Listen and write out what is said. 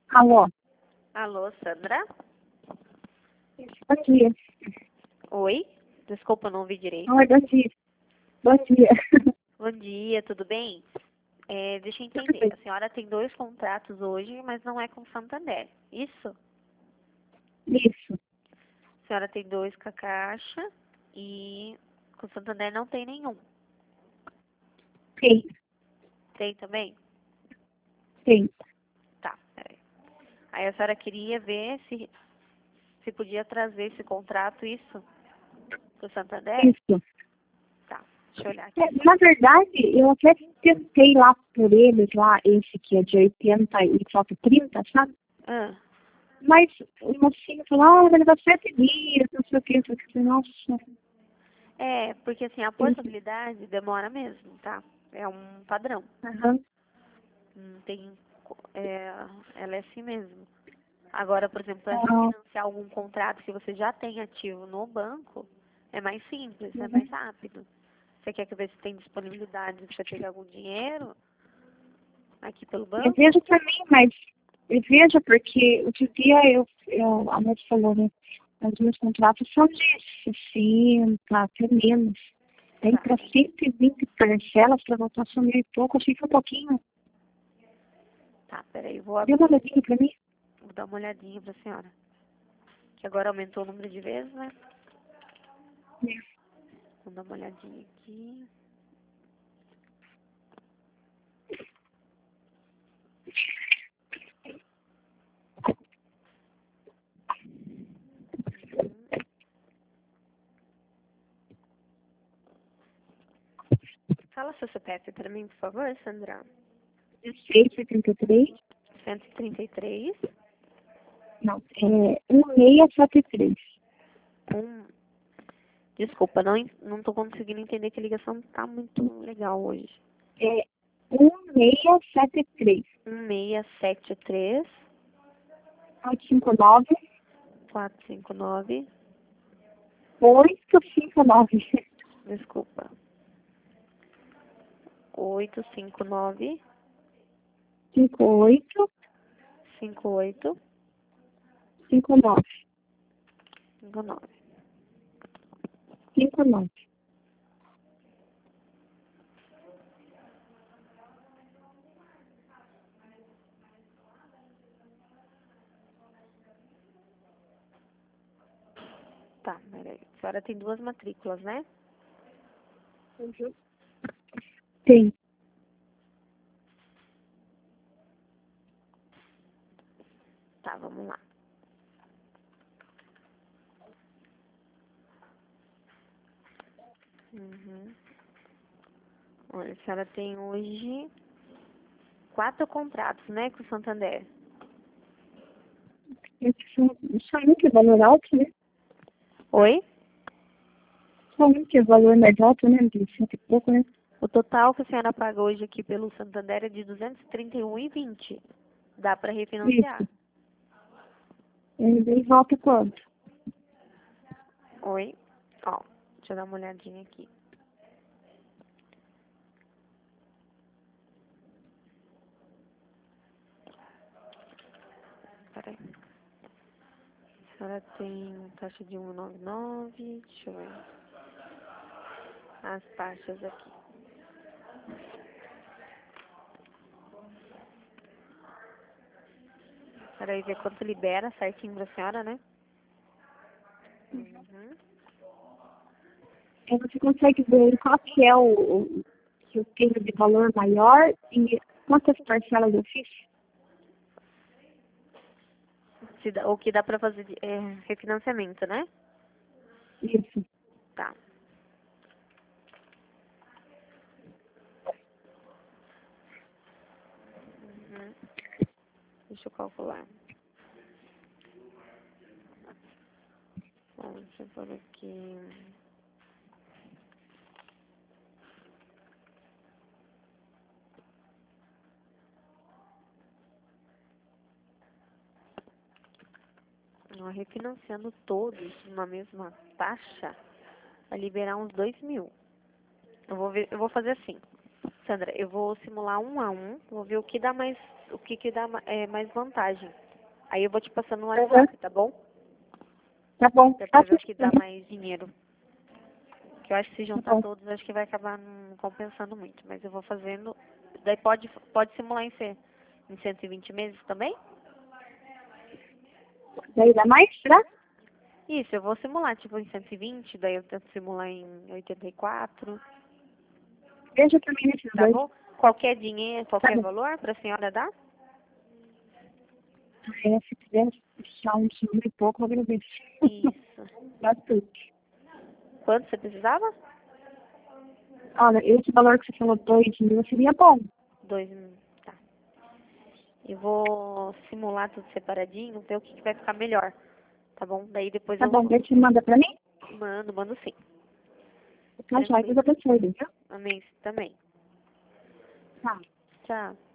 Alô? Alô, Sandra? Bom dia. Oi? Desculpa, não ouvi direito. Oi, bom dia. Bom dia. Bom dia, tudo bem? Deixa eu Tudo entender. bem. A senhora tem 2 contratos hoje, mas não é com Santander. Isso? Isso. A senhora tem 2 com a Caixa e com Santander não tem nenhum. Tem. Tem também? Tem. Tá, peraí. Aí a senhora queria ver se podia trazer esse contrato, isso? Pro Santander? Isso. Tá, deixa eu olhar aqui. Na verdade, eu até tentei lá por eles, lá, esse que é de 80 e falta 30, sabe? Ah, Mas o mocinho falou, vai levar 7 dias, não sei o que. Eu falei, nossa. porque assim, a portabilidade demora mesmo, tá? É um padrão. Aham. Não tem, ela é assim mesmo. Agora, por exemplo, para Ah, refinanciar algum contrato que você já tem ativo no banco, é mais simples, é uhum. mais rápido. Você quer que ver se tem disponibilidade de você pegar algum dinheiro aqui pelo Eu banco? vejo também, mas eu vejo porque outro dia a moça falou, né? Os meus contratos são de 60, até menos. Tem Tá, para 120 parcelas para voltar a sumir e pouco, achei que foi um pouquinho. tá, peraí, Dê uma olhadinha para mim. vou dar uma olhadinha pra senhora. Que agora aumentou o número de vezes, né? Vou dar uma olhadinha aqui. Fala seu CPF pra mim, por favor, Sandra. 1673, 133, não, 1673. Desculpa, não tô conseguindo entender que a ligação não tá muito legal hoje. É 1673. 1673 459, 459, 859. desculpa. 859 58, 58 59. 59. 59. Tá, peraí. A senhora tem 2 matrículas, né? Uhum. Tem. Tá, vamos lá. Uhum. Olha, a senhora tem hoje 4 contratos, né, com o Santander. Só um que é valor alto, né? Oi? Só um que é valor mais alto, né? De 100 e pouco, né? O total que a senhora paga hoje aqui pelo Santander é de 231,20. Dá para refinanciar. Isso. E daí volta quanto? Oi? Ó, deixa eu dar uma olhadinha aqui. Peraí. A senhora tem taxa de 1,99. Deixa eu ver. As taxas aqui. Peraí, ver quanto libera certinho pra senhora, né? Uhum. Aí você consegue ver qual que é o que eu tenho de valor maior e quantas parcelas eu fiz? O que dá pra fazer refinanciamento, né? Isso. Tá. Uhum. Deixa eu calcular. Bom, deixa eu pôr aqui. Ó, refinanciando todos numa mesma taxa, vai liberar uns 2.000. Eu vou fazer assim. Sandra, eu vou simular 1 a 1, vou ver o que dá mais, que dá mais vantagem. Aí eu vou te passando no WhatsApp, tá bom? Tá bom. Pra ver o que dá mais dinheiro. Que eu acho que se juntar bom. todos, acho que vai acabar não compensando muito. Mas eu vou fazendo. Daí pode simular em 120 meses também? Daí dá mais, será? Isso, eu vou simular tipo em 120, daí eu tento simular em 84. Veja pra mim nesses Tá dois. bom? Qualquer dinheiro, qualquer bom. valor pra senhora dar? Se quiser deixar uns 1.000 e pouco, eu agradeço. Isso. Bastante. Quanto você precisava? Olha, esse valor que você falou, 2.000, seria bom. 2. Tá. Eu vou simular tudo separadinho, ver o que vai ficar melhor. Tá bom? Daí depois Tá eu bom, daí você manda pra mim? mando sim. Tá, já, depois eu penso, viu? Amém também. Tá. Tchau.